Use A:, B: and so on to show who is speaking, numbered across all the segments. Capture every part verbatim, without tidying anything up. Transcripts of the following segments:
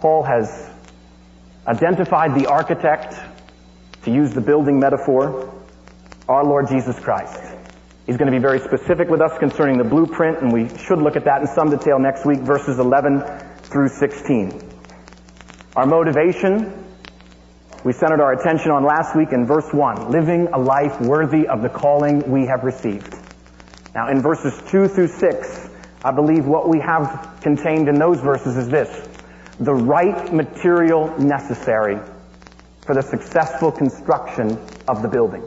A: Paul has identified the architect, to use the building metaphor, our Lord Jesus Christ. He's going to be very specific with us concerning the blueprint, and we should look at that in some detail next week, verses eleven through sixteen. Our motivation, we centered our attention on last week in verse one, living a life worthy of the calling we have received. Now in verses two through six, I believe what we have contained in those verses is this: the right material necessary for the successful construction of the building.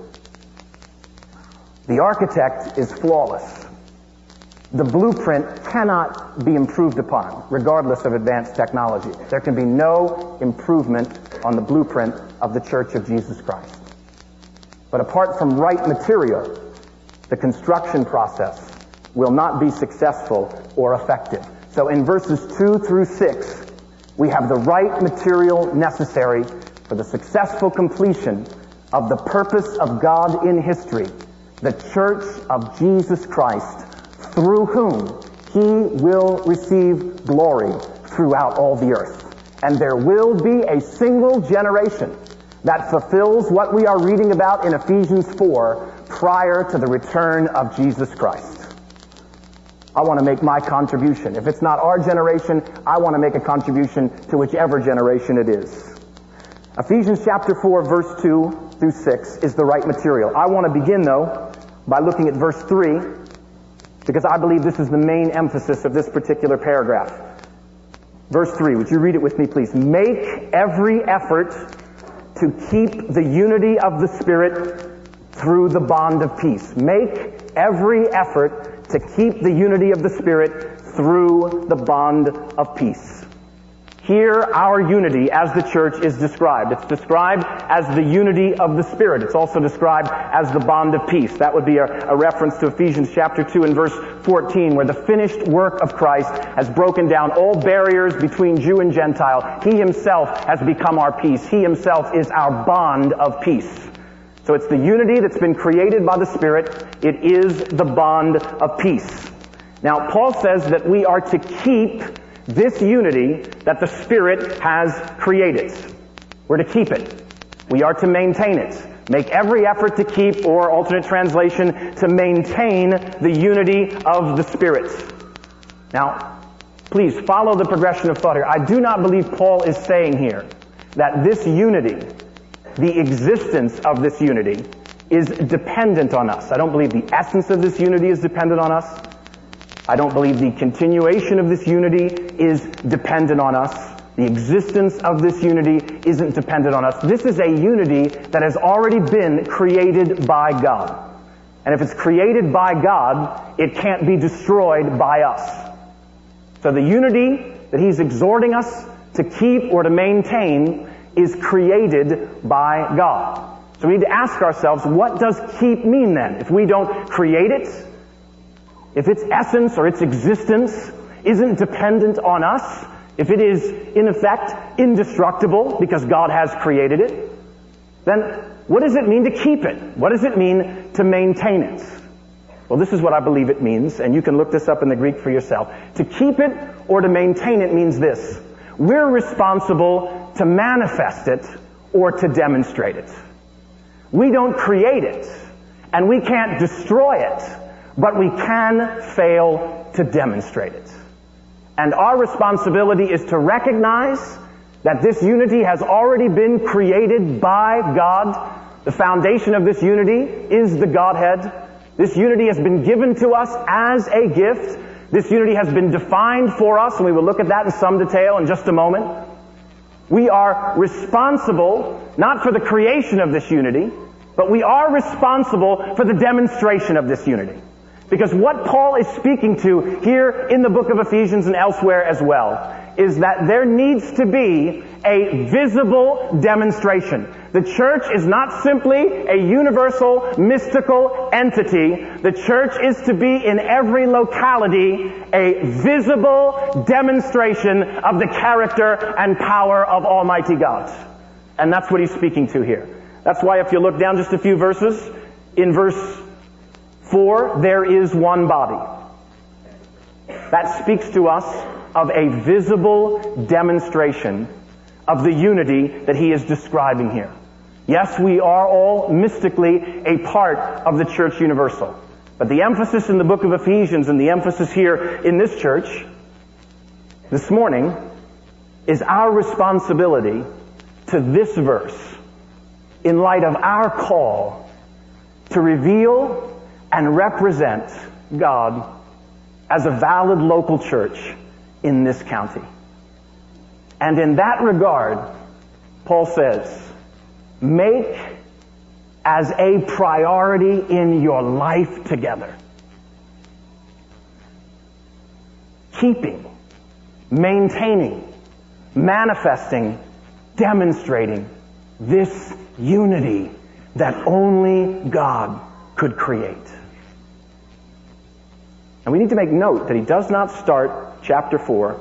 A: The architect is flawless. The blueprint cannot be improved upon, regardless of advanced technology. There can be no improvement on the blueprint of the Church of Jesus Christ. But apart from right material, the construction process will not be successful or effective. So in verses two through six, we have the right material necessary for the successful completion of the purpose of God in history, the Church of Jesus Christ, through whom He will receive glory throughout all the earth. And there will be a single generation that fulfills what we are reading about in Ephesians four prior to the return of Jesus Christ. I want to make my contribution. If it's not our generation, I want to make a contribution to whichever generation it is. Ephesians chapter four, verse two through six is the right material. I want to begin, though, by looking at verse three, because I believe this is the main emphasis of this particular paragraph. Verse three, would you read it with me, please? Make every effort to keep the unity of the Spirit through the bond of peace. Make every effort to keep the unity of the Spirit through the bond of peace. Here, our unity as the church is described. It's described as the unity of the Spirit. It's also described as the bond of peace. That would be a, a reference to Ephesians chapter two and verse fourteen, where the finished work of Christ has broken down all barriers between Jew and Gentile. He Himself has become our peace. He Himself is our bond of peace. So it's the unity that's been created by the Spirit. It is the bond of peace. Now, Paul says that we are to keep this unity that the Spirit has created. We're to keep it. We are to maintain it. Make every effort to keep, or alternate translation, to maintain the unity of the Spirit. Now, please follow the progression of thought here. I do not believe Paul is saying here that this unity, the existence of this unity, is dependent on us. I don't believe the essence of this unity is dependent on us. I don't believe the continuation of this unity is dependent on us. The existence of this unity isn't dependent on us. This is a unity that has already been created by God. And if it's created by God, it can't be destroyed by us. So the unity that He's exhorting us to keep or to maintain is created by God. So we need to ask ourselves, what does keep mean then? If we don't create it, if its essence or its existence isn't dependent on us, if it is, in effect, indestructible because God has created it, then what does it mean to keep it? What does it mean to maintain it? Well, this is what I believe it means, and you can look this up in the Greek for yourself. To keep it or to maintain it means this: we're responsible to manifest it or to demonstrate it. We don't create it, and we can't destroy it, but we can fail to demonstrate it. And our responsibility is to recognize that this unity has already been created by God. The foundation of this unity is the Godhead. This unity has been given to us as a gift. This unity has been defined for us, and we will look at that in some detail in just a moment. We are responsible not for the creation of this unity, but we are responsible for the demonstration of this unity. Because what Paul is speaking to here in the book of Ephesians and elsewhere as well is that there needs to be a visible demonstration. The church is not simply a universal, mystical entity. The church is to be in every locality a visible demonstration of the character and power of Almighty God. And that's what he's speaking to here. That's why if you look down just a few verses, in verse four, there is one body. That speaks to us of a visible demonstration of the unity that he is describing here. Yes, we are all mystically a part of the church universal. But the emphasis in the book of Ephesians and the emphasis here in this church this morning is our responsibility to this verse in light of our call to reveal and represent God as a valid local church in this county. And in that regard, Paul says, make as a priority in your life together, keeping, maintaining, manifesting, demonstrating this unity that only God could create. And we need to make note that he does not start chapter four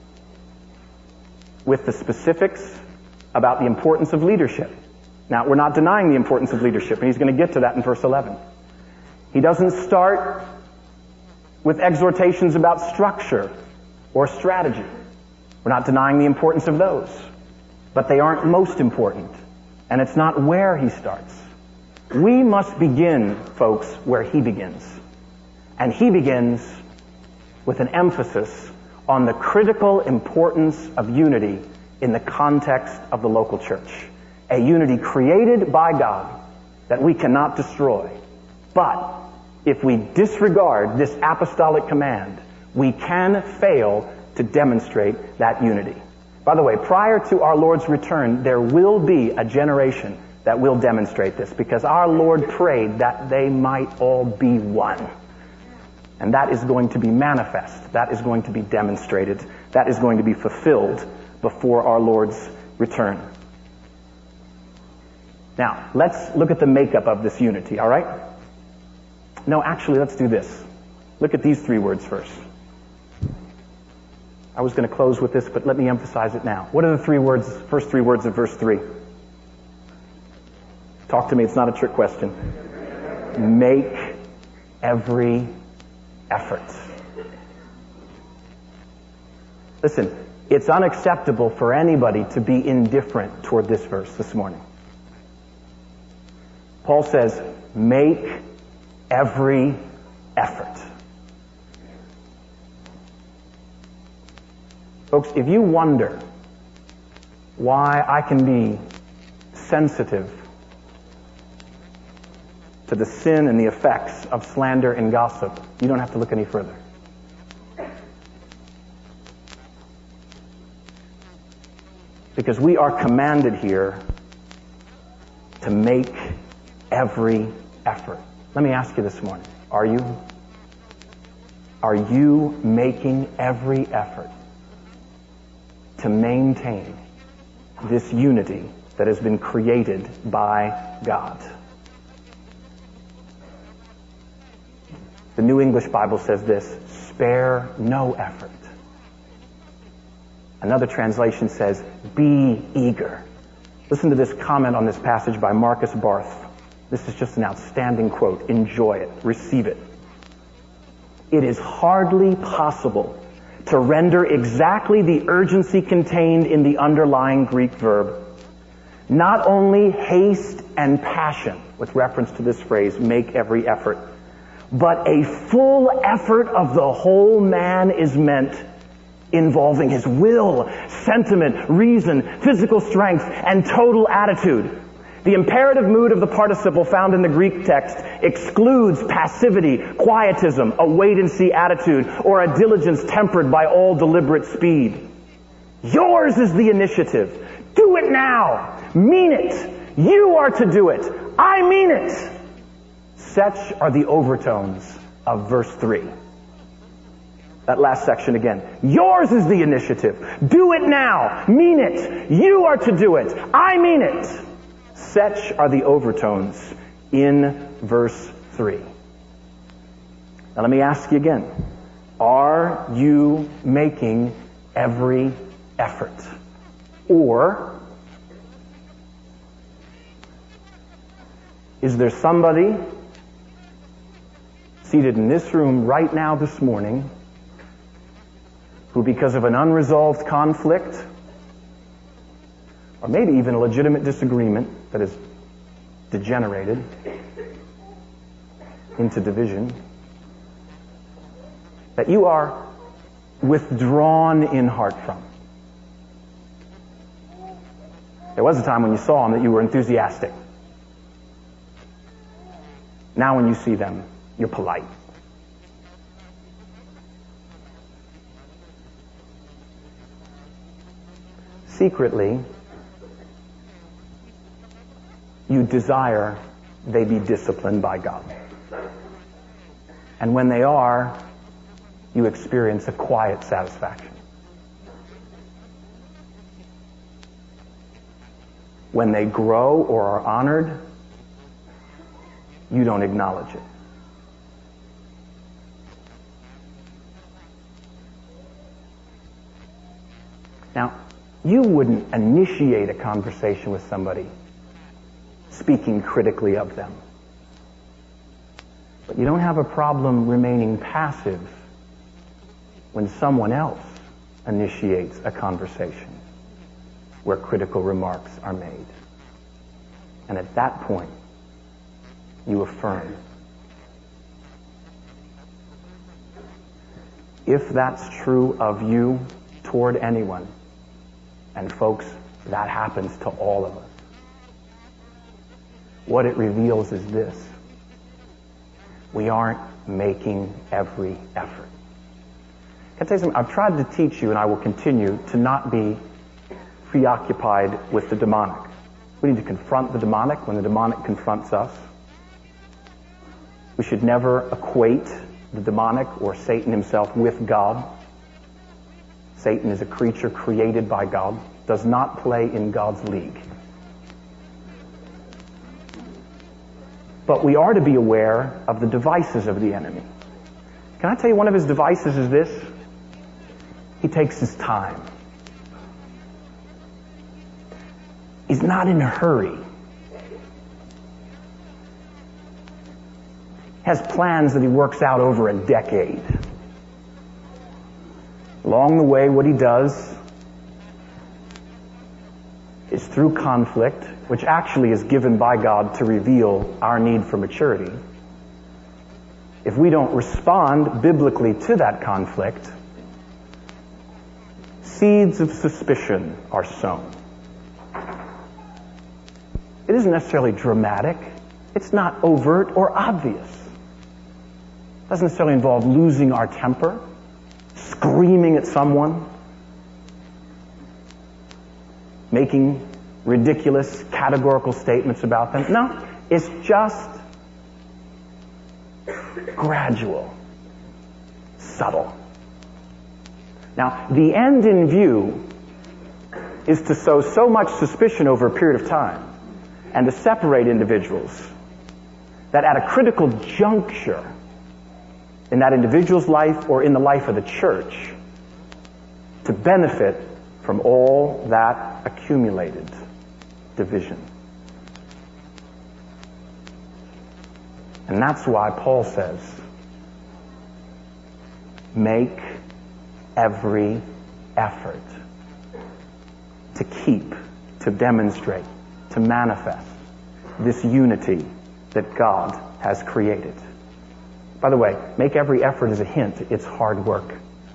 A: with the specifics about the importance of leadership. Now, we're not denying the importance of leadership, and he's going to get to that in verse eleven. He doesn't start with exhortations about structure or strategy. We're not denying the importance of those. But they aren't most important, and it's not where he starts. We must begin, folks, where he begins. And he begins with an emphasis on the critical importance of unity in the context of the local church. A unity created by God that we cannot destroy. But if we disregard this apostolic command, we can fail to demonstrate that unity. By the way, prior to our Lord's return, there will be a generation that will demonstrate this, because our Lord prayed that they might all be one. And that is going to be manifest. That is going to be demonstrated. That is going to be fulfilled before our Lord's return. Now, let's look at the makeup of this unity, all right? No, actually, let's do this. Look at these three words first. I was going to close with this, but let me emphasize it now. What are the three words, first three words of verse three? Talk to me, it's not a trick question. Make every effort. Listen, it's unacceptable for anybody to be indifferent toward this verse this morning. Paul says, make every effort. Folks, if you wonder why I can be sensitive to the sin and the effects of slander and gossip, you don't have to look any further. Because we are commanded here to make every effort. Let me ask you this morning, are you? Are you making every effort to maintain this unity that has been created by God? The New English Bible says this, spare no effort. Another translation says, be eager. Listen to this comment on this passage by Marcus Barth. This is just an outstanding quote. Enjoy it. Receive it. It is hardly possible to render exactly the urgency contained in the underlying Greek verb. Not only haste and passion, with reference to this phrase, make every effort, but a full effort of the whole man is meant, involving his will, sentiment, reason, physical strength, and total attitude. The imperative mood of the participle found in the Greek text excludes passivity, quietism, a wait-and-see attitude, or a diligence tempered by all deliberate speed. Yours is the initiative. Do it now. Mean it. You are to do it. I mean it. Such are the overtones of verse three. That last section again. Yours is the initiative. Do it now. Mean it. You are to do it. I mean it. Such are the overtones in verse three. Now let me ask you again. Are you making every effort? Or is there somebody seated in this room right now this morning who, because of an unresolved conflict, or maybe even a legitimate disagreement that has degenerated into division, that you are withdrawn in heart from. There was a time when you saw them that you were enthusiastic. Now when you see them, you're polite. Secretly, you desire they be disciplined by God. And when they are, you experience a quiet satisfaction. When they grow or are honored, you don't acknowledge it. Now, you wouldn't initiate a conversation with somebody speaking critically of them. But you don't have a problem remaining passive when someone else initiates a conversation where critical remarks are made. And at that point, you affirm. If that's true of you toward anyone, and folks, that happens to all of us, what it reveals is this: we aren't making every effort. Can I tell you something? I've tried to teach you, and I will continue to not be preoccupied with the demonic. We need to confront the demonic when the demonic confronts us. We should never equate the demonic or Satan himself with God. Satan is a creature created by God, does not play in God's league. But we are to be aware of the devices of the enemy. Can I tell you one of his devices is this? He takes his time. He's not in a hurry. Has plans that he works out over a decade. Along the way, what he does is through conflict, which actually is given by God to reveal our need for maturity. If we don't respond biblically to that conflict, seeds of suspicion are sown. It isn't necessarily dramatic. It's not overt or obvious. It doesn't necessarily involve losing our temper, screaming at someone, making ridiculous categorical statements about them. No, it's just gradual, subtle. Now, the end in view is to sow so much suspicion over a period of time and to separate individuals that at a critical juncture in that individual's life or in the life of the church, to benefit from all that accumulated division. And that's why Paul says, make every effort to keep, to demonstrate, to manifest this unity that God has created. By the way, make every effort as a hint. It's hard work.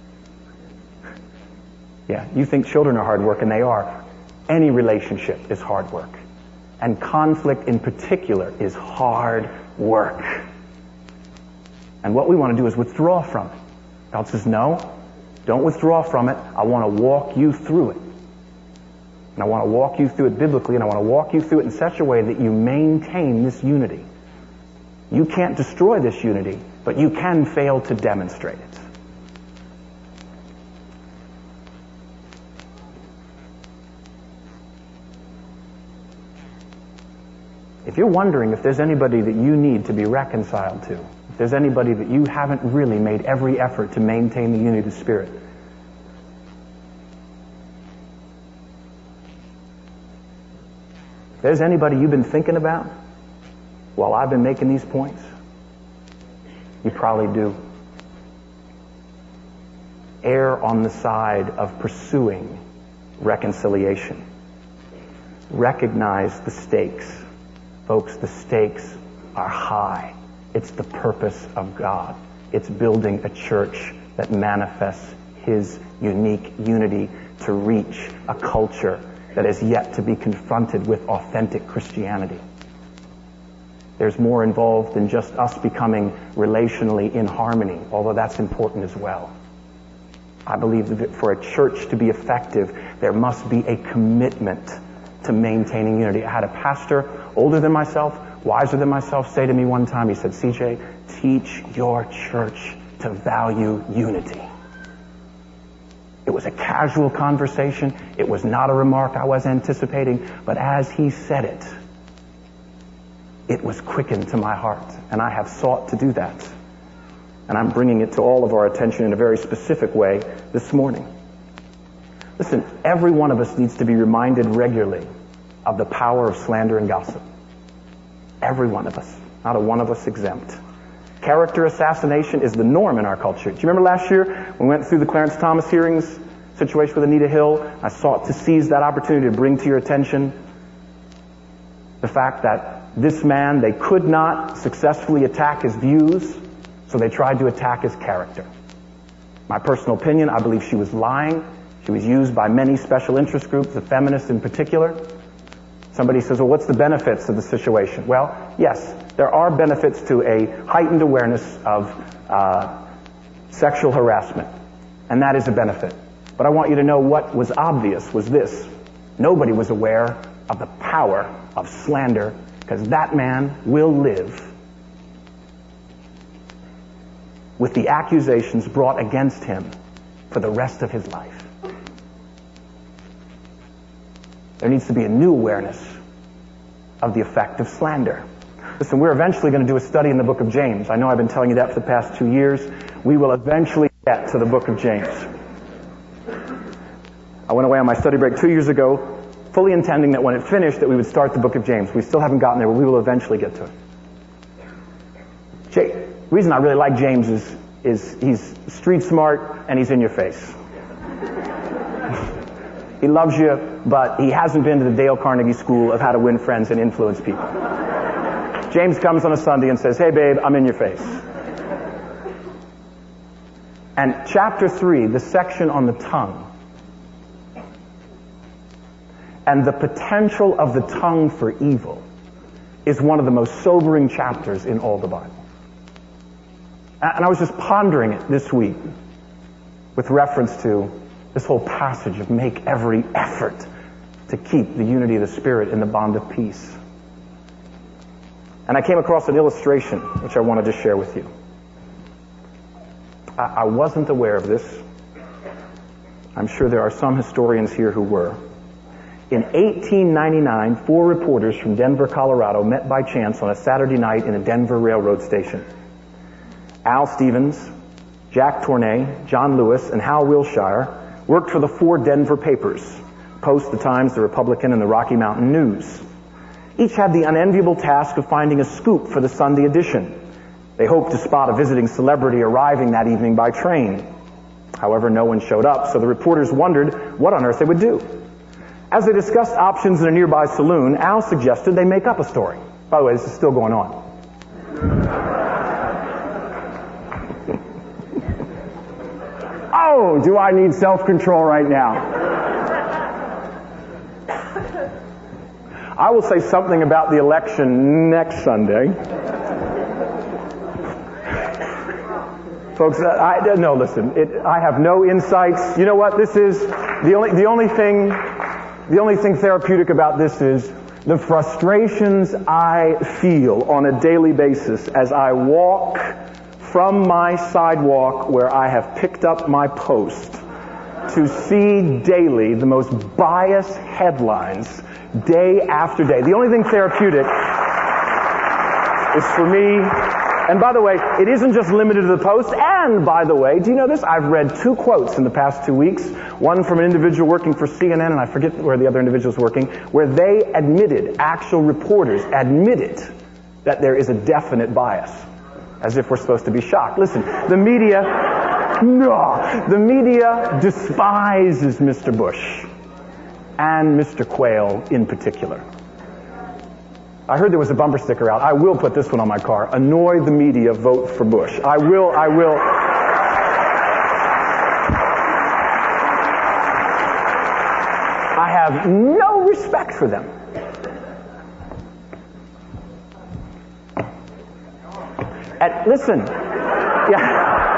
A: Yeah, you think children are hard work, and they are. Any relationship is hard work. And conflict in particular is hard work. And what we want to do is withdraw from it. God says, no, don't withdraw from it. I want to walk you through it. And I want to walk you through it biblically, and I want to walk you through it in such a way that you maintain this unity. You can't destroy this unity, but you can fail to demonstrate it. If you're wondering if there's anybody that you need to be reconciled to, if there's anybody that you haven't really made every effort to maintain the unity of the Spirit, if there's anybody you've been thinking about while I've been making these points, you probably do. err on the side of pursuing reconciliation. Recognize the stakes. Folks, the stakes are high. It's the purpose of God. It's building a church that manifests His unique unity to reach a culture that is yet to be confronted with authentic Christianity. There's more involved than just us becoming relationally in harmony, although that's important as well. I believe that for a church to be effective, there must be a commitment to maintaining unity. I had a pastor older than myself, wiser than myself, say to me one time, he said, C J, teach your church to value unity. It was a casual conversation. It was not a remark I was anticipating, but as he said it, it was quickened to my heart, and I have sought to do that. And I'm bringing it to all of our attention in a very specific way this morning. Listen, every one of us needs to be reminded regularly of the power of slander and gossip. Every one of us. Not a one of us exempt. Character assassination is the norm in our culture. Do you remember last year when we went through the Clarence Thomas hearings, situation with Anita Hill? I sought to seize that opportunity to bring to your attention the fact that this man, they could not successfully attack his views, so they tried to attack his character. My personal opinion, I believe she was lying. She was used by many special interest groups, the feminists in particular. Somebody says, well, what's the benefits of the situation? Well, yes, there are benefits to a heightened awareness of uh, sexual harassment, and that is a benefit. But I want you to know what was obvious was this. Nobody was aware of the power of slander, because that man will live with the accusations brought against him for the rest of his life. There needs to be a new awareness of the effect of slander. Listen, we're eventually going to do a study in the book of James. I know I've been telling you that for the past two years. We will eventually get to the book of James. I went away on my study break two years ago, fully intending that when it finished that we would start the book of James. We still haven't gotten there, but we will eventually get to it. Jay, the reason I really like James is, is he's street smart and he's in your face. He loves you, but he hasn't been to the Dale Carnegie School of how to win friends and influence people. James comes on a Sunday and says, hey babe, I'm in your face. And chapter three, the section on the tongue, and the potential of the tongue for evil, is one of the most sobering chapters in all the Bible. And I was just pondering it this week with reference to this whole passage of make every effort to keep the unity of the Spirit in the bond of peace. And I came across an illustration which I wanted to share with you. I, I wasn't aware of this. I'm sure there are some historians here who were. In eighteen ninety-nine, four reporters from Denver, Colorado met by chance on a Saturday night in a Denver railroad station. Al Stevens, Jack Tornay, John Lewis, and Hal Wilshire worked for the four Denver papers, Post, the Times, the Republican, and the Rocky Mountain News. Each had the unenviable task of finding a scoop for the Sunday edition. They hoped to spot a visiting celebrity arriving that evening by train. However, no one showed up, so the reporters wondered what on earth they would do. As they discussed options in a nearby saloon, Al suggested they make up a story. By the way, this is still going on. Oh, do I need self-control right now? I will say something about the election next Sunday. Folks, I, no, listen, it, I have no insights. You know what this is? The only, the only thing, the only thing therapeutic about this is the frustrations I feel on a daily basis as I walk from my sidewalk where I have picked up my post to see daily the most biased headlines day after day. The only thing therapeutic is for me, and by the way, it isn't just limited to the Post, and by the way, do you know this? I've read two quotes in the past two weeks, one from an individual working for C N N, and I forget where the other individual is working, where they admitted, actual reporters admitted, that there is a definite bias. As if we're supposed to be shocked. Listen, the media, No. The media despises Mister Bush, and Mister Quayle in particular. I heard there was a bumper sticker out. I will put this one on my car. Annoy the media, vote for Bush. I will, I will. I have no respect for them. At, listen, yeah.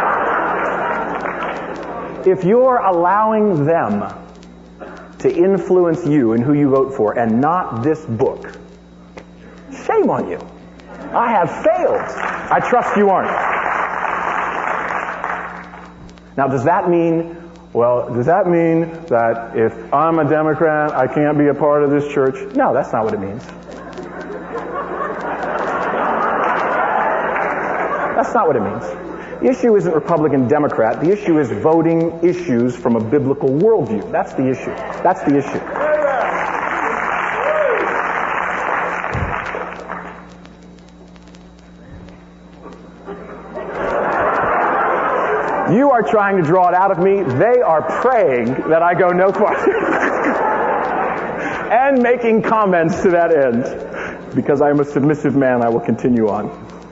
A: If you're allowing them to influence you and who you vote for and not this book, shame on you. I have failed. I trust you aren't. Now, does that mean, well, does that mean that if I'm a Democrat, I can't be a part of this church? No, that's not what it means. That's not what it means. The issue isn't Republican, Democrat. The issue is voting issues from a biblical worldview. That's the issue. That's the issue. You are trying to draw it out of me. They are praying that I go no farther. And making comments to that end. Because I am a submissive man, I will continue on.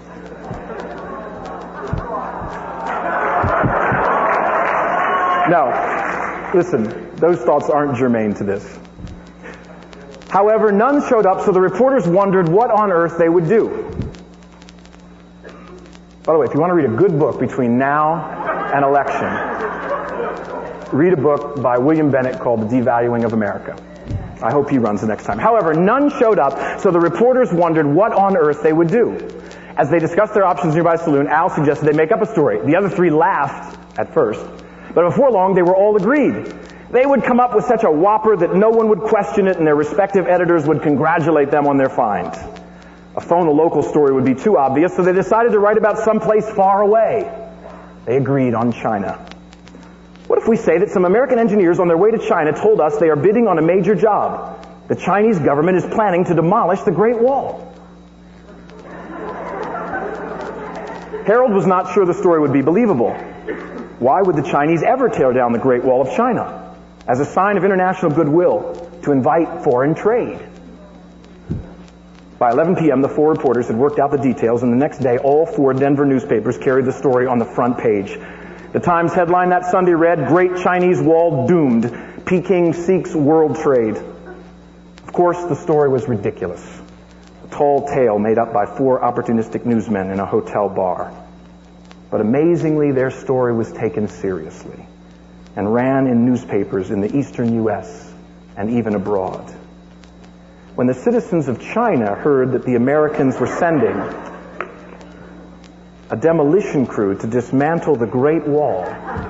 A: No, listen, those thoughts aren't germane to this. However, none showed up, so the reporters wondered what on earth they would do. By the way, if you want to read a good book between now and election, read a book by William Bennett called The Devaluing of America. I hope he runs the next time. However, none showed up, so the reporters wondered what on earth they would do. As they discussed their options nearby the saloon, Al suggested they make up a story. The other three laughed at first, but before long they were all agreed. They would come up with such a whopper that no one would question it and their respective editors would congratulate them on their find. A phone a local story would be too obvious, so they decided to write about someplace far away. They agreed on China. What if we say that some American engineers on their way to China told us they are bidding on a major job? The Chinese government is planning to demolish the Great Wall. Harold was not sure the story would be believable. Why would the Chinese ever tear down the Great Wall of China? As a sign of international goodwill, to invite foreign trade. By eleven p.m., the four reporters had worked out the details, and the next day, all four Denver newspapers carried the story on the front page. The Times headline that Sunday read, "Great Chinese Wall Doomed. Peking Seeks World Trade." Of course, the story was ridiculous. A tall tale made up by four opportunistic newsmen in a hotel bar. But amazingly, their story was taken seriously and ran in newspapers in the eastern U S and even abroad. When the citizens of China heard that the Americans were sending a demolition crew to dismantle the Great Wall.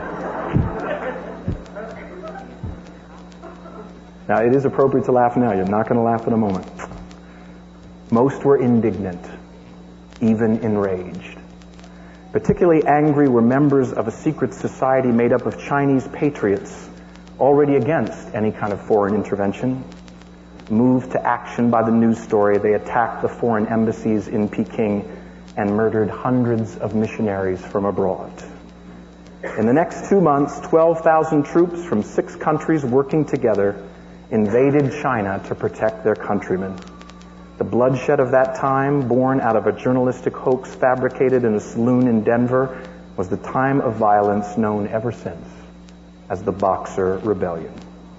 A: Now, it is appropriate to laugh now. You're not going to laugh in a moment. Most were indignant, even enraged. Particularly angry were members of a secret society made up of Chinese patriots already against any kind of foreign intervention. Moved to action by the news story, they attacked the foreign embassies in Peking and murdered hundreds of missionaries from abroad. In the next two months, twelve thousand troops from six countries working together invaded China to protect their countrymen. The bloodshed of that time, born out of a journalistic hoax fabricated in a saloon in Denver, was the time of violence known ever since as the Boxer Rebellion.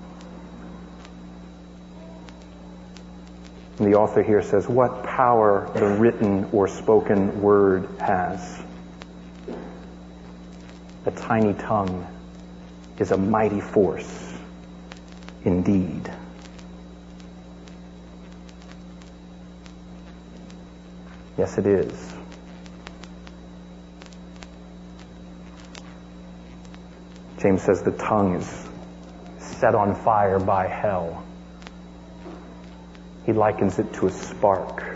A: And the author here says, what power the written or spoken word has. The tiny tongue is a mighty force indeed. Yes, it is. James says the tongue is set on fire by hell. He likens it to a spark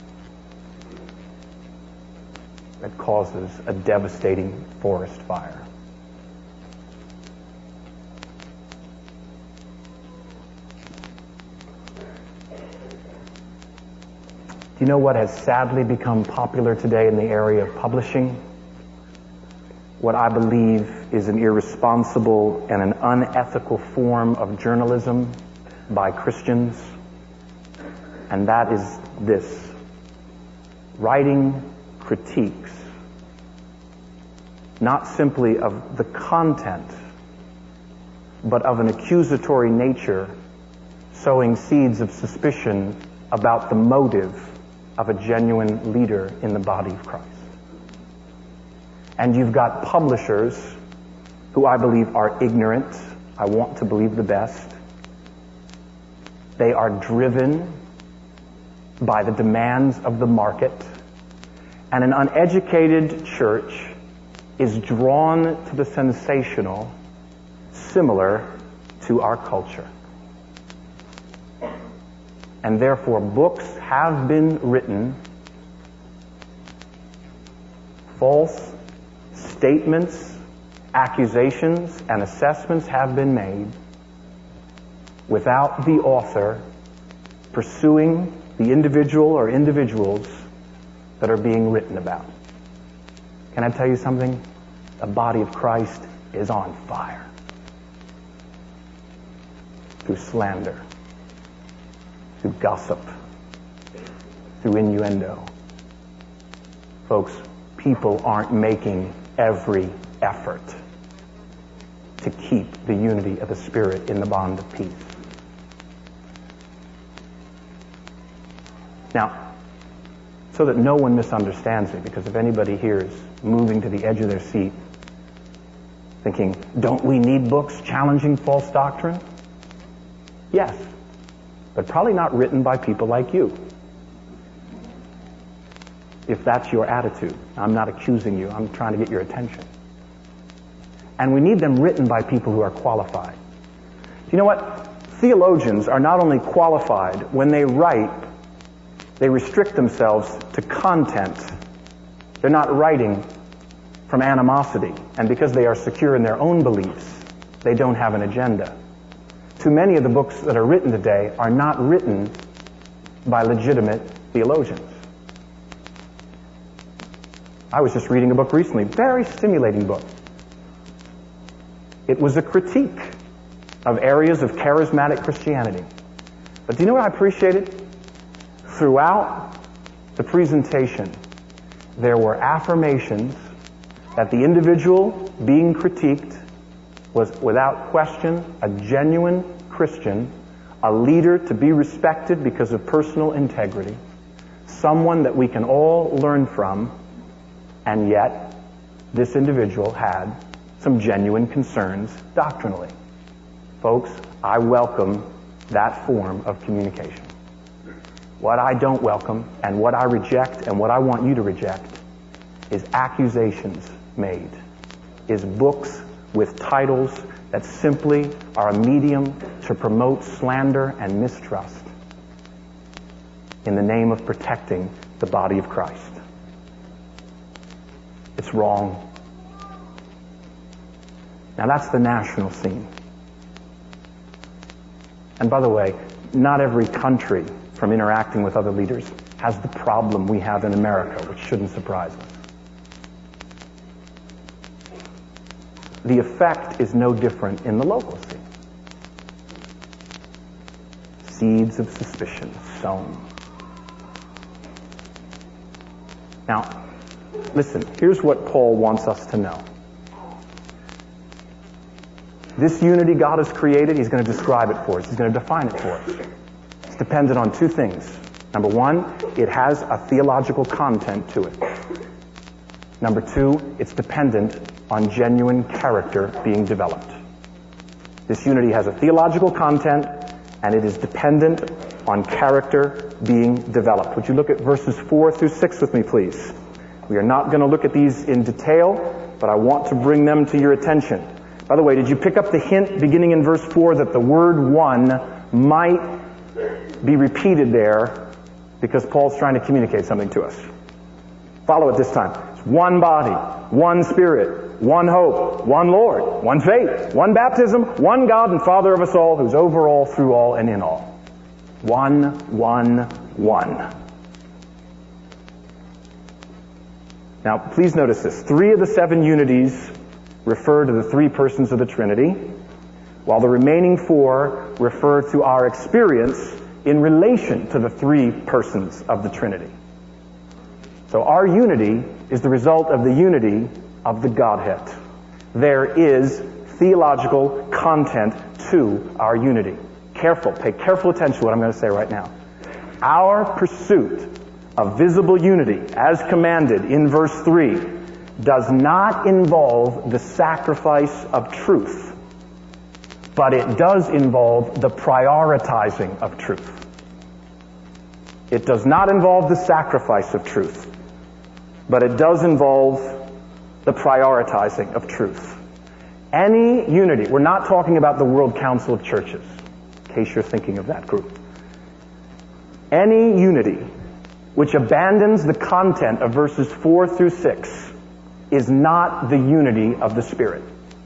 A: that causes a devastating forest fire. Do you know what has sadly become popular today in the area of publishing? what I believe is an irresponsible and an unethical form of journalism by Christians, and that is this: writing critiques, not simply of the content, but of an accusatory nature, sowing seeds of suspicion about the motive of a genuine leader in the body of Christ. And you've got publishers who I believe are ignorant. I want to believe the best. They are driven by the demands of the market. And an uneducated church is drawn to the sensational, similar to our culture. And therefore, books have been written, false statements, accusations, and assessments have been made without the author pursuing the individual or individuals that are being written about. Can I tell you something? The body of Christ is on fire through slander, through gossip, through innuendo. Folks, people aren't making every effort to keep the unity of the Spirit in the bond of peace. Now, so that no one misunderstands me, because if anybody here is moving to the edge of their seat thinking, don't we need books challenging false doctrine? Yes, but probably not written by people like you. If that's your attitude. I'm not accusing you. I'm trying to get your attention. And we need them written by people who are qualified. You know what? Theologians are not only qualified, when they write, they restrict themselves to content. They're not writing from animosity. And because they are secure in their own beliefs, they don't have an agenda. Too many of the books that are written today are not written by legitimate theologians. I was just reading a book recently, very stimulating book. It was a critique of areas of charismatic Christianity. But do you know what I appreciated? Throughout the presentation, there were affirmations that the individual being critiqued was without question a genuine Christian, a leader to be respected because of personal integrity, someone that we can all learn from. And yet, this individual had some genuine concerns doctrinally. Folks, I welcome that form of communication. What I don't welcome, and what I reject, and what I want you to reject, is accusations made, is books with titles that simply are a medium to promote slander and mistrust in the name of protecting the body of Christ. It's wrong. Now that's the national scene. And by the way, not every country, from interacting with other leaders, has the problem we have in America, which shouldn't surprise us. The effect is no different in the local scene. Seeds of suspicion sown. Now, listen, here's what Paul wants us to know. This unity God has created, he's going to describe it for us. He's going to define it for us. It's dependent on two things. Number one, it has a theological content to it. Number two, it's dependent on genuine character being developed. This unity has a theological content, and it is dependent on character being developed. Would you look at verses four through six with me, please? We are not going to look at these in detail, but I want to bring them to your attention. By the way, did you pick up the hint beginning in verse four that the word one might be repeated there because Paul's trying to communicate something to us? Follow it this time. It's one body, one Spirit, one hope, one Lord, one faith, one baptism, one God and Father of us all, who's over all, through all, and in all. One, one, one. Now, please notice this. Three of the seven unities refer to the three persons of the Trinity, while the remaining four refer to our experience in relation to the three persons of the Trinity. So our unity is the result of the unity of the Godhead. There is theological content to our unity. Careful, pay careful attention to what I'm going to say right now. Our pursuit of visible unity, as commanded in verse three, does not involve the sacrifice of truth, but it does involve the prioritizing of truth. It does not involve the sacrifice of truth, but it does involve the prioritizing of truth. Any unity, we're not talking about the World Council of Churches, in case you're thinking of that group. Any unity which abandons the content of verses four through six is not the unity of the Spirit.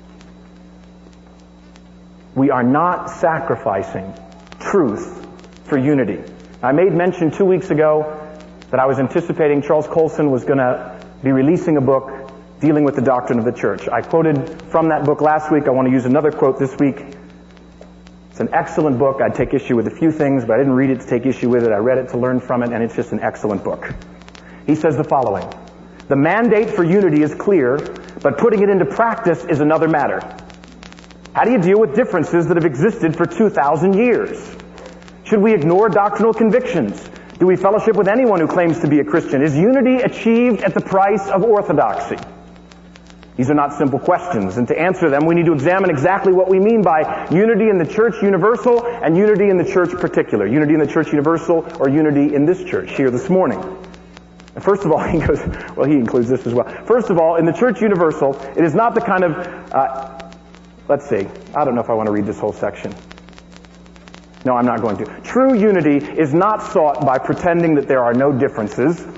A: We are not sacrificing truth for unity. I made mention two weeks ago that I was anticipating Charles Colson was going to be releasing a book dealing with the doctrine of the church. I quoted from that book last week. I want to use another quote this week. It's an excellent book. I'd take issue with a few things, but I didn't read it to take issue with it. I read it to learn from it, and it's just an excellent book. He says the following: the mandate for unity is clear, but putting it into practice is another matter. How do you deal with differences that have existed for two thousand years? Should we ignore doctrinal convictions? Do we fellowship with anyone who claims to be a Christian? Is unity achieved at the price of orthodoxy? These are not simple questions, and to answer them, we need to examine exactly what we mean by unity in the church universal and unity in the church particular. Unity in the church universal or unity in this church here this morning. And first of all, he goes, well, he includes this as well. First of all, in the church universal, it is not the kind of, uh, let's see, I don't know if I want to read this whole section. No, I'm not going to. True unity is not sought by pretending that there are no differences.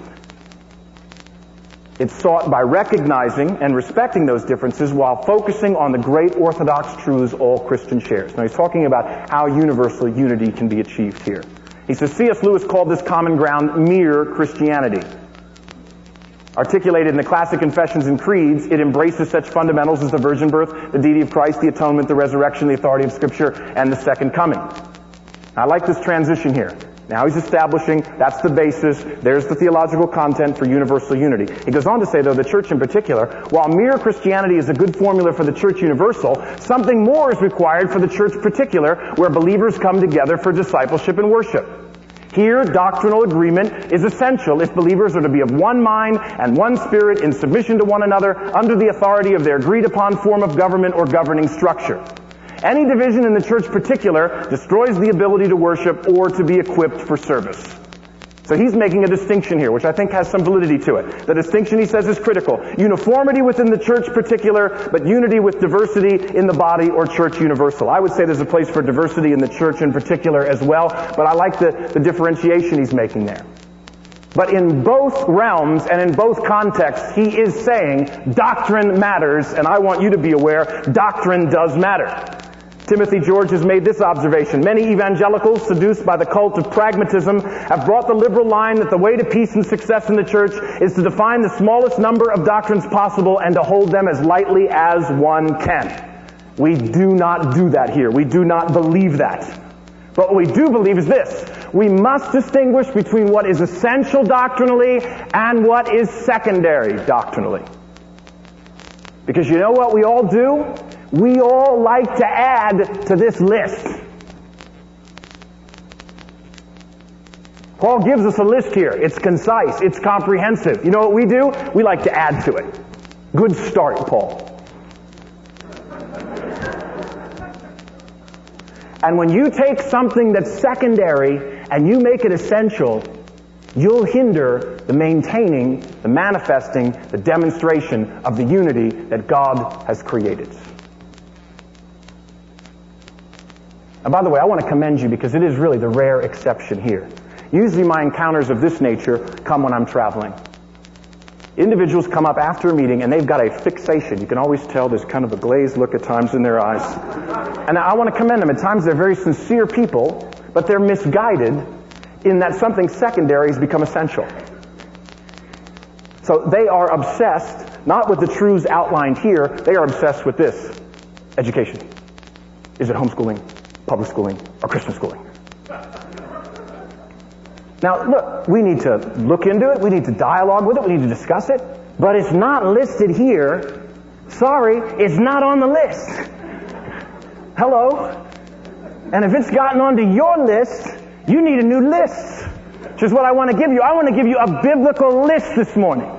A: It's sought by recognizing and respecting those differences while focusing on the great orthodox truths all Christians share. Now he's talking about how universal unity can be achieved here. He says, C S Lewis called this common ground mere Christianity. Articulated in the classic confessions and creeds, it embraces such fundamentals as the virgin birth, the deity of Christ, the atonement, the resurrection, the authority of Scripture, and the second coming. I like this transition here. Now he's establishing that's the basis, there's the theological content for universal unity. He goes on to say, though, the church in particular, while mere Christianity is a good formula for the church universal, something more is required for the church particular, where believers come together for discipleship and worship. Here, doctrinal agreement is essential if believers are to be of one mind and one spirit in submission to one another under the authority of their agreed-upon form of government or governing structure. Any division in the church particular destroys the ability to worship or to be equipped for service. So he's making a distinction here, which I think has some validity to it. The distinction, he says, is critical. Uniformity within the church particular, but unity with diversity in the body or church universal. I would say there's a place for diversity in the church in particular as well, but I like the, the differentiation he's making there. But in both realms and in both contexts, he is saying doctrine matters, and I want you to be aware, doctrine does matter. Timothy George has made this observation. Many evangelicals, seduced by the cult of pragmatism, have brought the liberal line that the way to peace and success in the church is to define the smallest number of doctrines possible and to hold them as lightly as one can. We do not do that here. We do not believe that. But what we do believe is this. We must distinguish between what is essential doctrinally and what is secondary doctrinally. Because you know what we all do? We all like to add to this list. Paul gives us a list here. It's concise. It's comprehensive. You know what we do? We like to add to it. Good start, Paul. And when you take something that's secondary and you make it essential, you'll hinder the maintaining, the manifesting, the demonstration of the unity that God has created. And by the way, I want to commend you because it is really the rare exception here. Usually my encounters of this nature come when I'm traveling. Individuals come up after a meeting and they've got a fixation. You can always tell there's kind of a glazed look at times in their eyes. And I want to commend them. At times they're very sincere people, but they're misguided in that something secondary has become essential. So they are obsessed, not with the truths outlined here, they are obsessed with this. Education. Is it homeschooling, public schooling, or Christian schooling? Now, look, we need to look into it, we need to dialogue with it, we need to discuss it, but it's not listed here. Sorry, it's not on the list. Hello? And if it's gotten onto your list, you need a new list. Which is what I want to give you. I want to give you a biblical list this morning.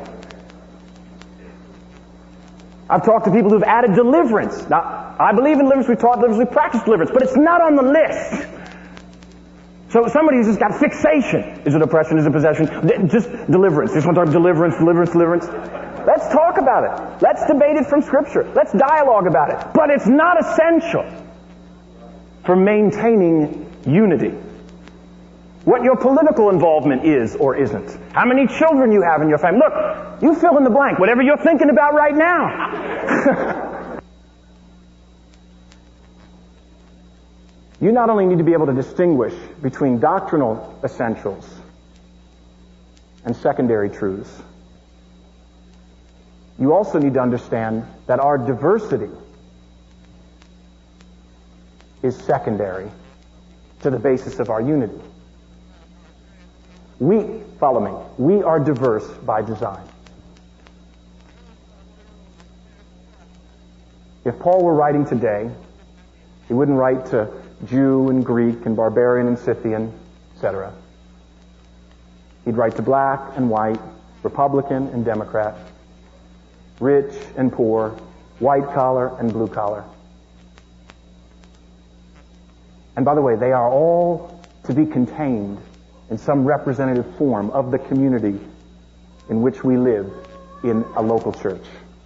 A: I've talked to people who've added deliverance. Now, I believe in deliverance, we've taught deliverance, we practice deliverance, but it's not on the list. So somebody who's just got fixation. Is it oppression? Is it possession? Just deliverance. Just want to talk deliverance, deliverance, deliverance. Let's talk about it. Let's debate it from Scripture. Let's dialogue about it. But it's not essential for maintaining unity. What your political involvement is or isn't. How many children you have in your family. Look, you fill in the blank. Whatever you're thinking about right now. You not only need to be able to distinguish between doctrinal essentials and secondary truths, you also need to understand that our diversity is secondary to the basis of our unity. We, follow me, we are diverse by design. If Paul were writing today, he wouldn't write to Jew and Greek and barbarian and Scythian, et cetera. He'd write to black and white, Republican and Democrat, rich and poor, white collar and blue collar. And by the way, they are all to be contained in some representative form of the community in which we live in a local church.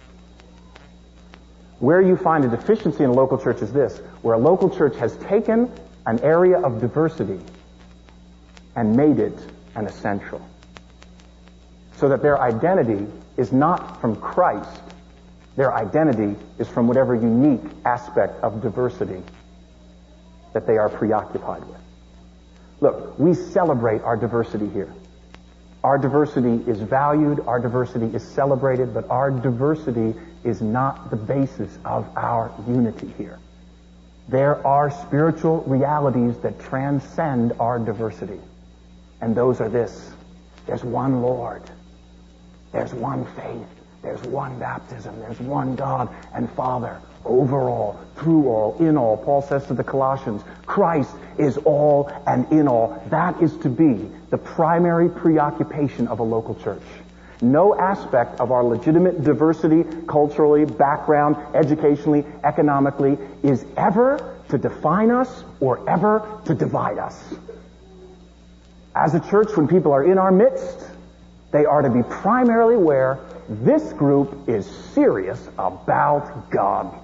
A: Where you find a deficiency in a local church is this, where a local church has taken an area of diversity and made it an essential. So that their identity is not from Christ. Their identity is from whatever unique aspect of diversity that they are preoccupied with. Look, we celebrate our diversity here. Our diversity is valued, our diversity is celebrated, but our diversity is not the basis of our unity here. There are spiritual realities that transcend our diversity. And those are this. There's one Lord. There's one faith. There's one baptism. There's one God and Father, over all, through all, in all. Paul says to the Colossians, Christ is all and in all. That is to be the primary preoccupation of a local church. No aspect of our legitimate diversity, culturally, background, educationally, economically, is ever to define us or ever to divide us. As a church, when people are in our midst, they are to be primarily aware this group is serious about God.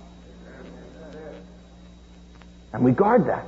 A: And we guard that.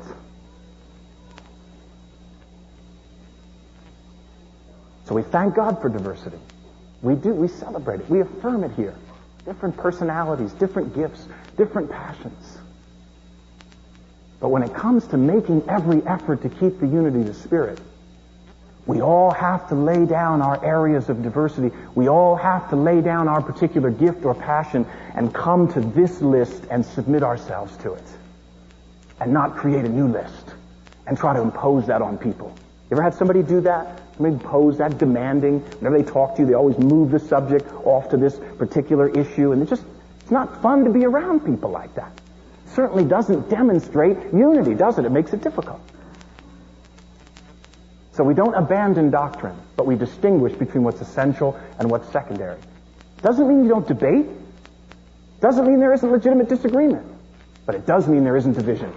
A: So we thank God for diversity. We do, we celebrate it. We affirm it here. Different personalities, different gifts, different passions. But when it comes to making every effort to keep the unity of the Spirit, we all have to lay down our areas of diversity. We all have to lay down our particular gift or passion and come to this list and submit ourselves to it. And not create a new list and try to impose that on people. You ever had somebody do that? Somebody impose that, demanding? Whenever they talk to you, they always move the subject off to this particular issue. And it's just, it's not fun to be around people like that. It certainly doesn't demonstrate unity, does it? It makes it difficult. So we don't abandon doctrine, but we distinguish between what's essential and what's secondary. Doesn't mean you don't debate. Doesn't mean there isn't legitimate disagreement. But it does mean there isn't division.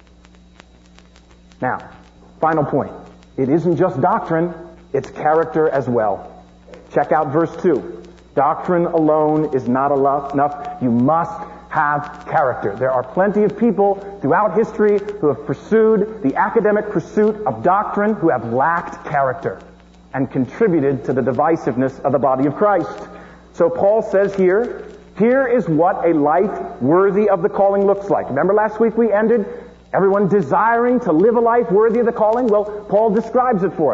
A: Now, final point. It isn't just doctrine, it's character as well. Check out verse two. Doctrine alone is not enough. You must have character. There are plenty of people throughout history who have pursued the academic pursuit of doctrine who have lacked character and contributed to the divisiveness of the body of Christ. So Paul says here, here is what a life worthy of the calling looks like. Remember last week we ended everyone desiring to live a life worthy of the calling? Well, Paul describes it for us.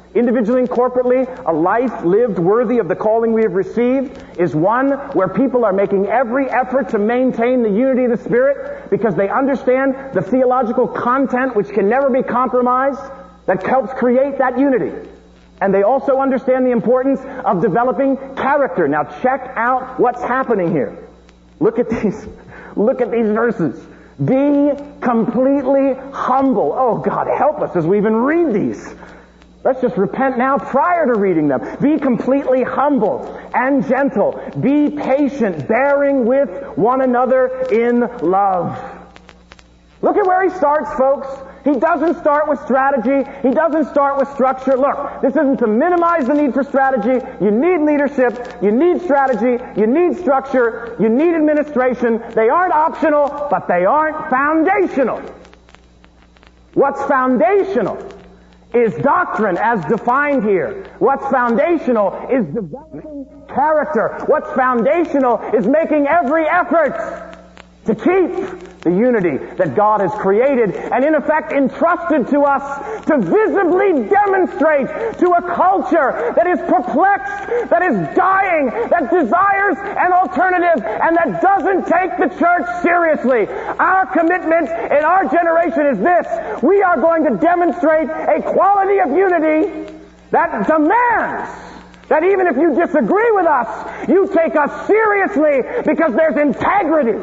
B: individually and corporately, a life lived worthy of the calling we have received is one where people are making every effort to maintain the unity of the Spirit because they understand the theological content which can never be compromised that helps create that unity. And they also understand the importance of developing character. Now check out what's happening here. Look at these, look at these verses. Be completely humble. Oh God, help us as we even read these. Let's just repent now prior to reading them. Be completely humble and gentle. Be patient, bearing with one another in love. Look at where he starts, folks. He doesn't start with strategy. He doesn't start with structure. Look, this isn't to minimize the need for strategy. You need leadership. You need strategy. You need structure. You need administration. They aren't optional, but they aren't foundational. What's foundational is doctrine as defined here. What's foundational is developing character. What's foundational is making every effort to keep the unity that God has created and in effect entrusted to us to visibly demonstrate to a culture that is perplexed, that is dying, that desires an alternative, and that doesn't take the church seriously. Our commitment in our generation is this. We are going to demonstrate a quality of unity that demands that even if you disagree with us, you take us seriously because there's integrity.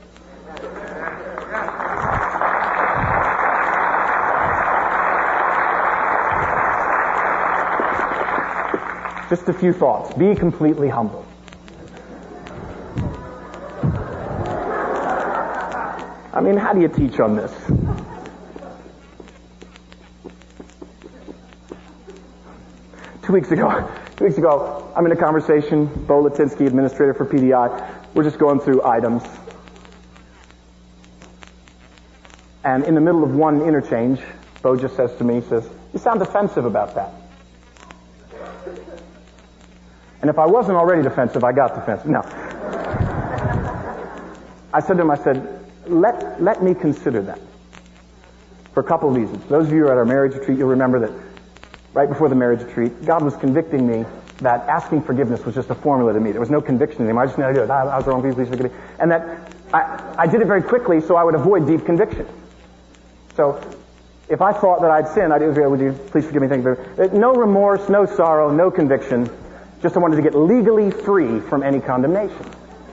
B: Just a few thoughts. Be completely humble. I mean, how do you teach on this? Two weeks ago, two weeks ago, I'm in a conversation, Bo Latinsky, administrator for P D I. We're just going through items. And in the middle of one interchange, Bo just says to me, he says, "You sound defensive about that." And if I wasn't already defensive, I got defensive. No. I said to him, I said, let, let me consider that. For a couple of reasons. Those of you who are at our marriage retreat, you'll remember that right before the marriage retreat, God was convicting me that asking forgiveness was just a formula to me. There was no conviction in him. I just knew how to do it. I, I was wrong, please, please forgive me. And that I, I did it very quickly so I would avoid deep conviction. So if I thought that I'd sinned, I'd say, would you please forgive me, thank you very much. No remorse, no sorrow, no conviction. Just I wanted to get legally free from any condemnation.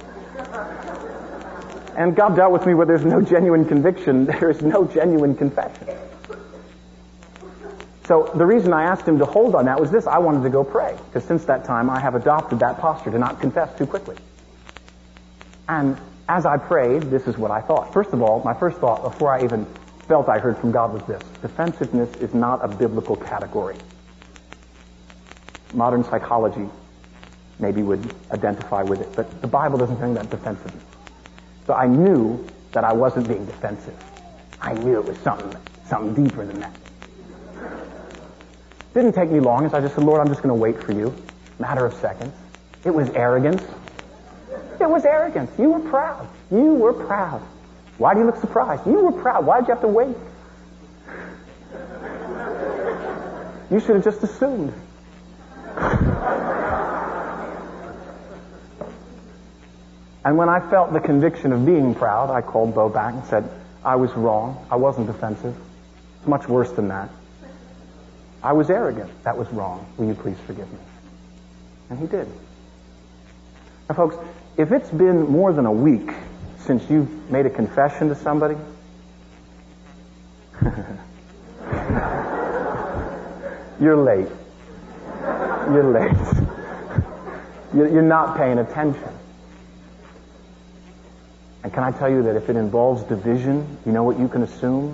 B: And God dealt with me where there's no genuine conviction, there is no genuine confession. So the reason I asked him to hold on that was this: I wanted to go pray. Because since that time I have adopted that posture to not confess too quickly. And as I prayed, this is what I thought. First of all, my first thought before I even felt I heard from God was this: defensiveness is not a biblical category. Modern psychology maybe would identify with it, but the Bible doesn't think about defensiveness. So I knew that I wasn't being defensive. I knew it was something, something deeper than that. Didn't take me long as I just said, Lord, I'm just going to wait for you. Matter of seconds. It was arrogance. It was arrogance. You were proud. You were proud. Why do you look surprised? You were proud. Why did you have to wait? You should have just assumed. And when I felt the conviction of being proud, I called Bo back and said, I was wrong. I wasn't defensive. It's much worse than that. I was arrogant. That was wrong. Will you please forgive me? And he did. Now, folks, if it's been more than a week since you've made a confession to somebody, you're late. You're late. You're not paying attention. And can I tell you that if it involves division, you know what you can assume?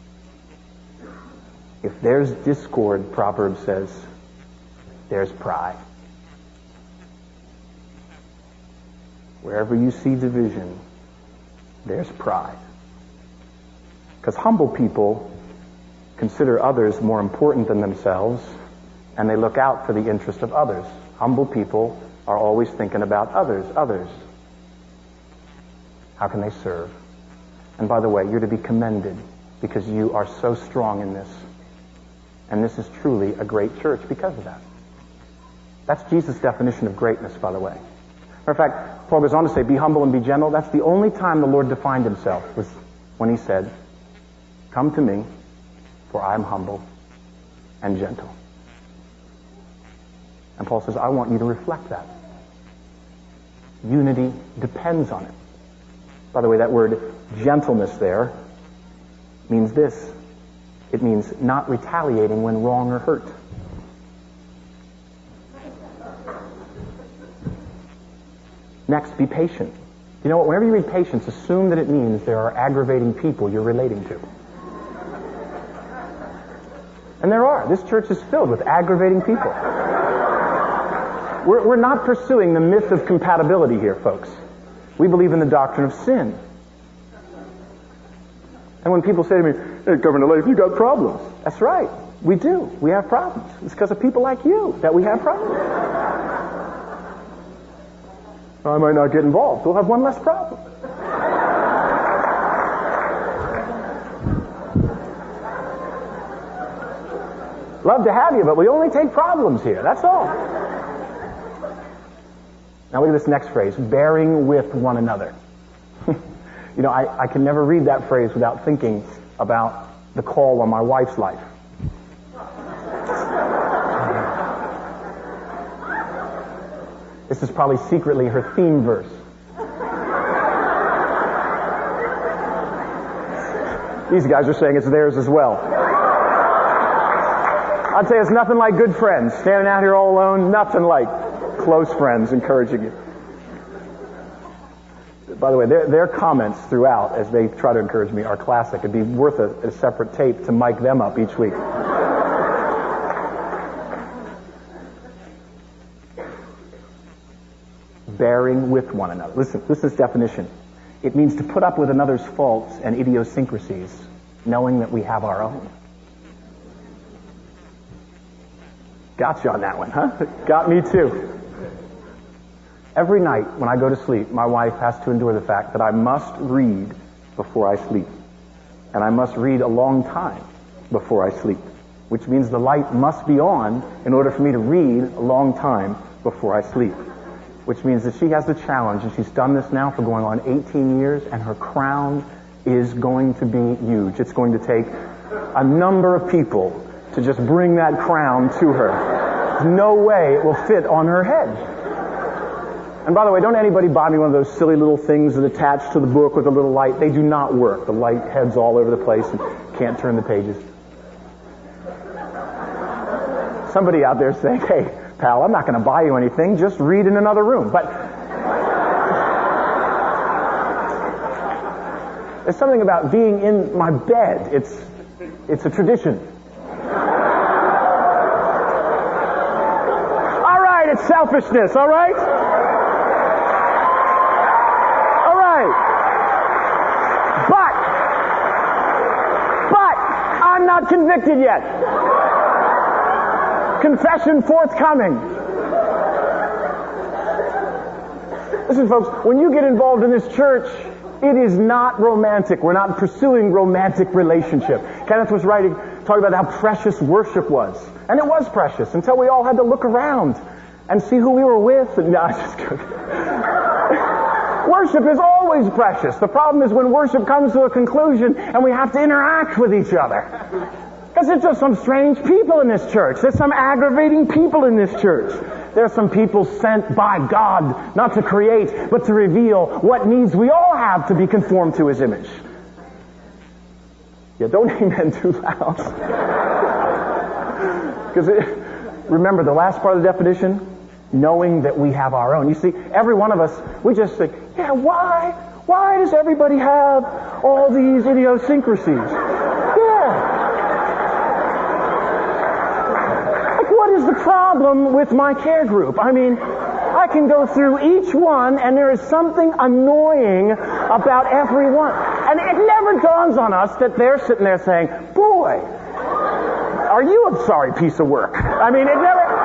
B: If there's discord, Proverbs says, there's pride. Wherever you see division, there's pride. Because humble people consider others more important than themselves, and they look out for the interest of others. Humble people are always thinking about others, others. How can they serve? And by the way, you're to be commended because you are so strong in this. And this is truly a great church because of that. That's Jesus' definition of greatness, by the way. Matter of fact, Paul goes on to say, be humble and be gentle. That's the only time the Lord defined himself, was when he said, come to me, for I am humble and gentle. And Paul says, I want you to reflect that. Unity depends on it. By the way, that word gentleness there means this. It means not retaliating when wrong or hurt. Next, be patient. You know what? Whenever you read patience, assume that it means there are aggravating people you're relating to. And there are. This church is filled with aggravating people. We're, we're not pursuing the myth of compatibility here, folks. We believe in the doctrine of sin. And when people say to me, hey, Governor Leif, you got problems. That's right. We do. We have problems. It's because of people like you that we have problems. I might not get involved. We'll have one less problem. Love to have you, but we only take problems here. That's all. Now look at this next phrase, bearing with one another. You know, I, I can never read that phrase without thinking about the call on my wife's life. This is probably secretly her theme verse. These guys are saying it's theirs as well. I'd say it's nothing like good friends. Standing out here all alone, nothing like close friends encouraging you. By the way, their, their comments throughout, as they try to encourage me, are classic. It'd be worth a, a separate tape to mic them up each week. Bearing with one another. Listen, listen to this definition. It means to put up with another's faults and idiosyncrasies, knowing that we have our own. Got you on that one, huh? Got me too. Every night when I go to sleep, my wife has to endure the fact that I must read before I sleep. And I must read a long time before I sleep, which means the light must be on in order for me to read a long time before I sleep. Which means that she has the challenge, and she's done this now for going on eighteen years, and her crown is going to be huge. It's going to take a number of people to just bring that crown to her. There's no way it will fit on her head. And by the way, don't anybody buy me one of those silly little things that attach to the book with a little light. They do not work. The light heads all over the place and can't turn the pages. Somebody out there saying, hey, pal, I'm not going to buy you anything. Just read in another room. But there's something about being in my bed. It's, it's a tradition. All right, it's selfishness, all right? Not convicted yet. Confession forthcoming. Listen, folks, when you get involved in this church, it is not romantic. We're not pursuing romantic relationship. Kenneth was writing, talking about how precious worship was. And it was precious until we all had to look around and see who we were with. And, no, I'm just kidding. Worship is always precious. The problem is when worship comes to a conclusion and we have to interact with each other. Because there's just some strange people in this church. There's some aggravating people in this church. There are some people sent by God not to create, but to reveal what needs we all have to be conformed to His image. Yeah, don't amen too loud. Because remember the last part of the definition? Knowing that we have our own. You see, every one of us, we just think, yeah, why? Why does everybody have all these idiosyncrasies? Yeah. Like, what is the problem with my care group? I mean, I can go through each one, and there is something annoying about every one. And it never dawns on us that they're sitting there saying, boy, are you a sorry piece of work? I mean, it never...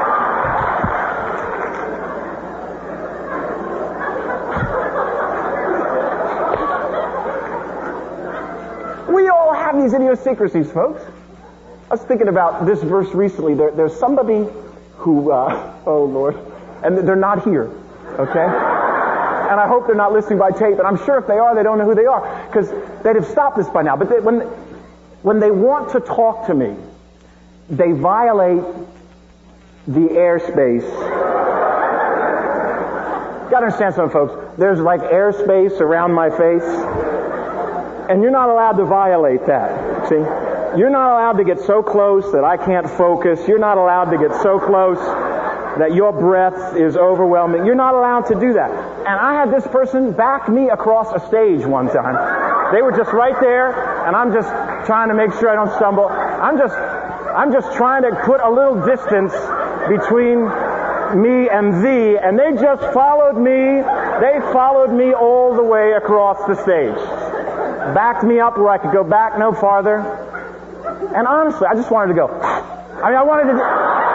B: We all have these idiosyncrasies, folks. was thinking about this verse recently. There, there's somebody who, uh, oh Lord, and they're not here, okay? And I hope they're not listening by tape, and I'm sure if they are, they don't know who they are, because they'd have stopped this by now. But they, when, when they want to talk to me, they violate the airspace. You gotta understand something, folks. There's like airspace around my face, and you're not allowed to violate that, see? You're not allowed to get so close that I can't focus. You're not allowed to get so close that your breath is overwhelming. You're not allowed to do that. And I had this person back me across a stage one time. They were just right there, and I'm just trying to make sure I don't stumble. I'm just, I'm just trying to put a little distance between me and thee, and they just followed me. They followed me all the way across the stage. Backed me up where I could go back no farther. And honestly, I just wanted to go. I mean, I wanted to...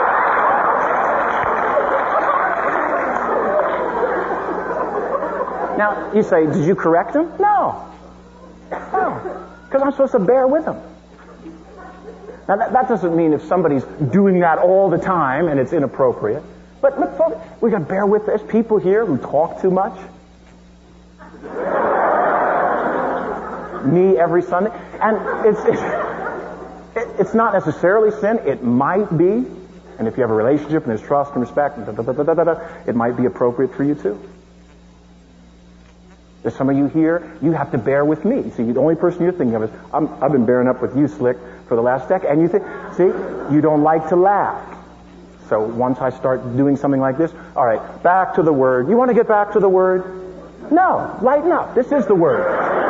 B: Now, you say, did you correct him? No. No. Because I'm supposed to bear with him. Now, that, that doesn't mean if somebody's doing that all the time and it's inappropriate. But, but folks, we got to bear with. There's people here who talk too much. Me every Sunday. And it's... it's It's not necessarily sin. It might be. And if you have a relationship and there's trust and respect, da, da, da, da, da, da, it might be appropriate for you too. There's some of you here, you have to bear with me. See, the only person you're thinking of is, I'm, I've been bearing up with you, Slick, for the last decade. And you think, see, you don't like to laugh. So once I start doing something like this, all right, back to the Word. You want to get back to the Word? No, lighten up. This is the Word.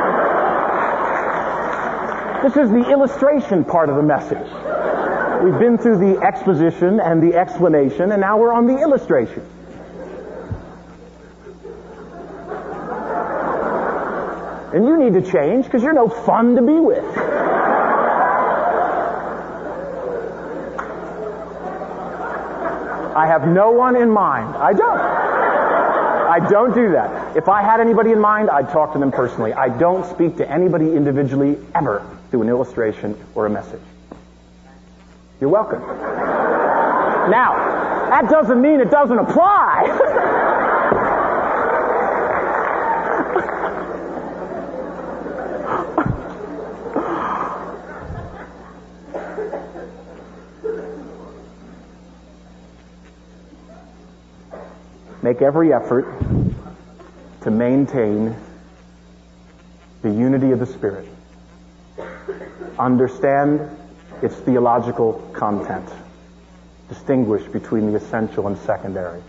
B: This is the illustration part of the message. We've been through the exposition and the explanation, and now we're on the illustration. And you need to change because you're no fun to be with. I have no one in mind. I don't. I don't do that. If I had anybody in mind, I'd talk to them personally. I don't speak to anybody individually ever through an illustration or a message. You're welcome. Now, that doesn't mean it doesn't apply. Make every effort to maintain the unity of the Spirit. Understand its theological content. Distinguish between the essential and secondary.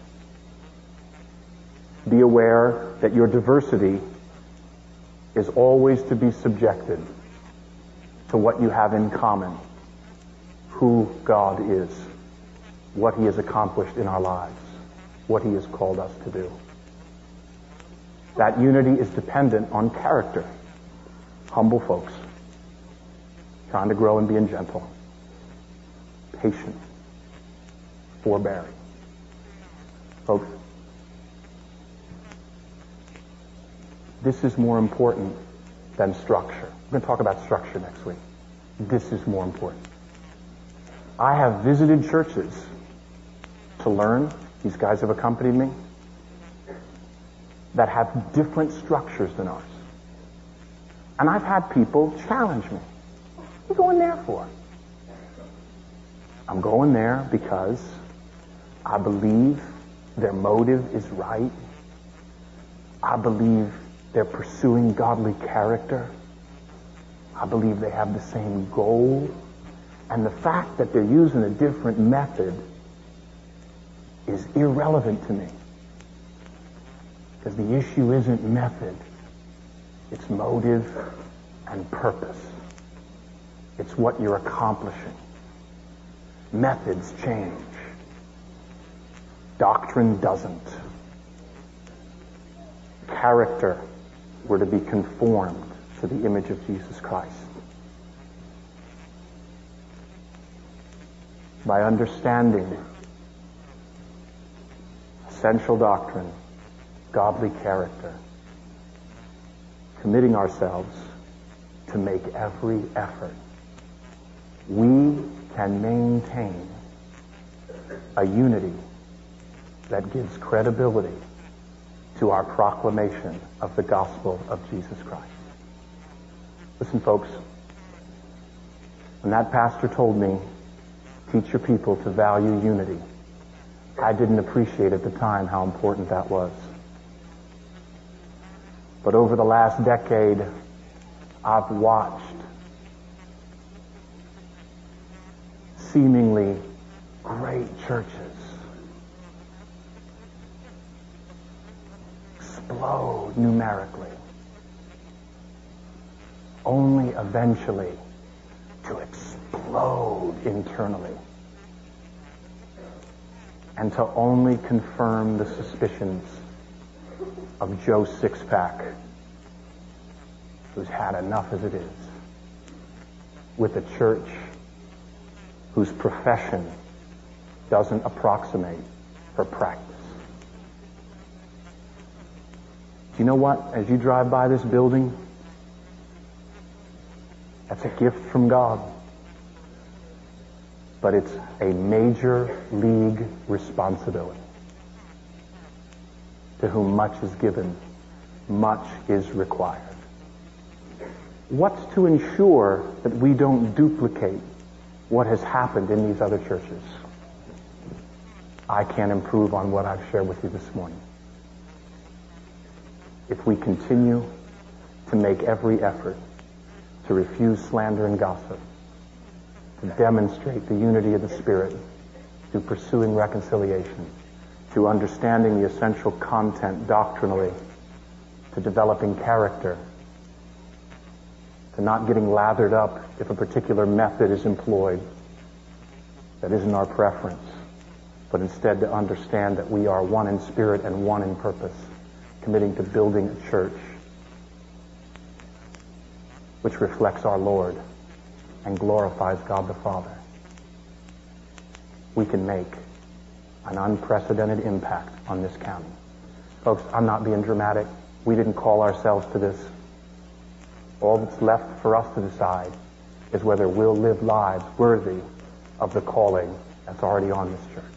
B: Be aware that your diversity is always to be subjected to what you have in common. Who God is. What He has accomplished in our lives. What He has called us to do. That unity is dependent on character. Humble folks. Trying to grow in being gentle. Patient. Forbearing. Folks, this is more important than structure. We're going to talk about structure next week. This is more important. I have visited churches to learn. These guys have accompanied me. That have different structures than ours. And I've had people challenge me. What are you going there for? I'm going there because I believe their motive is right. I believe they're pursuing godly character. I believe they have the same goal. And the fact that they're using a different method is irrelevant to me. Because the issue isn't method. It's motive and purpose. It's what you're accomplishing. Methods change. Doctrine doesn't. Character, we're to be conformed to the image of Jesus Christ. By understanding essential doctrine, godly character, committing ourselves to make every effort. We can maintain a unity that gives credibility to our proclamation of the gospel of Jesus Christ. Listen, folks, when that pastor told me, teach your people to value unity, I didn't appreciate at the time how important that was. But over the last decade, I've watched seemingly great churches explode numerically, only eventually to explode internally, and to only confirm the suspicions of Joe Sixpack, who's had enough as it is, with a church whose profession doesn't approximate her practice. Do you know what? As you drive by this building, that's a gift from God. But it's a major league responsibility. To whom much is given, much is required. What's to ensure that we don't duplicate what has happened in these other churches? I can't improve on what I've shared with you this morning. If we continue to make every effort to refuse slander and gossip, to demonstrate the unity of the Spirit through pursuing reconciliation, to understanding the essential content doctrinally, to developing character, to not getting lathered up if a particular method is employed that isn't our preference, but instead to understand that we are one in spirit and one in purpose, committing to building a church which reflects our Lord and glorifies God the Father. We can make an unprecedented impact on this county. Folks, I'm not being dramatic. We didn't call ourselves to this. All that's left for us to decide is whether we'll live lives worthy of the calling that's already on this church.